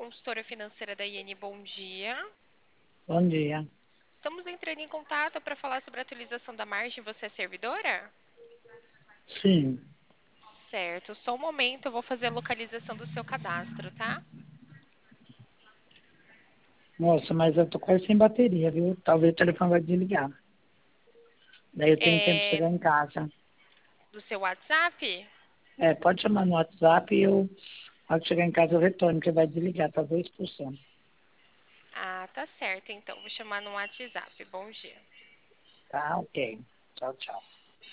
consultora financeira da IN. Bom dia. Bom dia. Estamos entrando em contato para falar sobre a atualização da margem. Você é servidora? Sim. Certo. Só um momento, eu vou fazer a localização do seu cadastro, tá? Nossa, mas eu tô quase sem bateria, viu? Talvez o telefone vai desligar. Daí eu tenho tempo de É, chegar em casa. do seu WhatsApp? Pode chamar no WhatsApp e eu, ao chegar em casa, eu retorno, porque vai desligar, talvez por cento. Ah, tá certo. Então, vou chamar no WhatsApp. Bom dia. Tá, ok. Tchau, tchau.